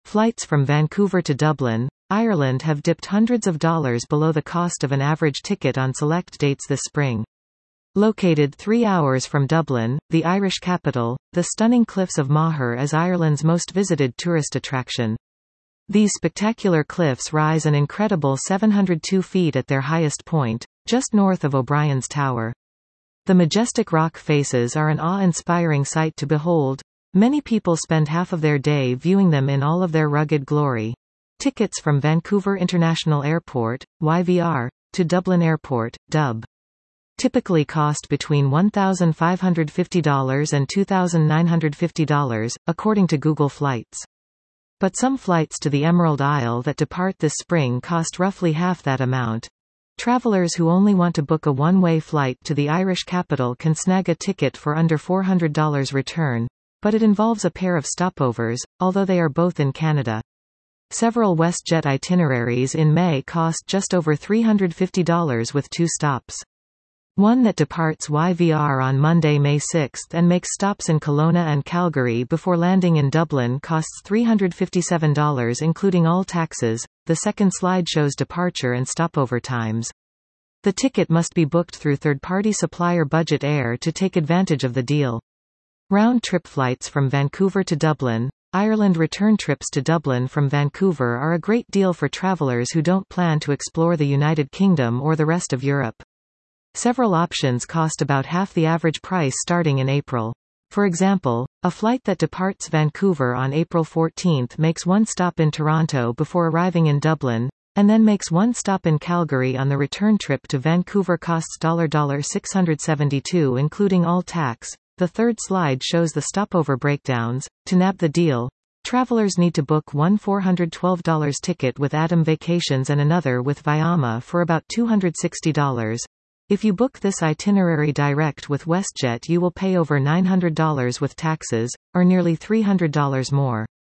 Flights from Vancouver to Dublin, Ireland have dipped hundreds of dollars below the cost of an average ticket on select dates this spring. Located 3 hours from Dublin, the Irish capital, the stunning cliffs of Moher is Ireland's most visited tourist attraction. These spectacular cliffs rise an incredible 702 feet at their highest point, just north of O'Brien's Tower. The majestic rock faces are an awe-inspiring sight to behold. Many people spend half of their day viewing them in all of their rugged glory. Tickets from Vancouver International Airport, YVR, to Dublin Airport, Dub, typically cost between $1,550 and $2,950, according to Google Flights. But some flights to the Emerald Isle that depart this spring cost roughly half that amount. Travelers who only want to book a one-way flight to the Irish capital can snag a ticket for under $400 return, but it involves a pair of stopovers, although they are both in Canada. Several WestJet itineraries in May cost just over $350 with 2 stops. One that departs YVR on Monday, May 6 and makes stops in Kelowna and Calgary before landing in Dublin costs $357 including all taxes. The second slide shows departure and stopover times. The ticket must be booked through third-party supplier Budget Air to take advantage of the deal. Round-trip flights from Vancouver to Dublin, Ireland. Return trips to Dublin from Vancouver are a great deal for travelers who don't plan to explore the United Kingdom or the rest of Europe. Several options cost about half the average price starting in April. For example, a flight that departs Vancouver on April 14 makes one stop in Toronto before arriving in Dublin, and then makes one stop in Calgary on the return trip to Vancouver costs $672 including all tax. The third slide shows the stopover breakdowns. To nab the deal, travelers need to book one $412 ticket with Atom Vacations and another with Viama for about $260. If you book this itinerary direct with WestJet, you will pay over $900 with taxes, or nearly $300 more.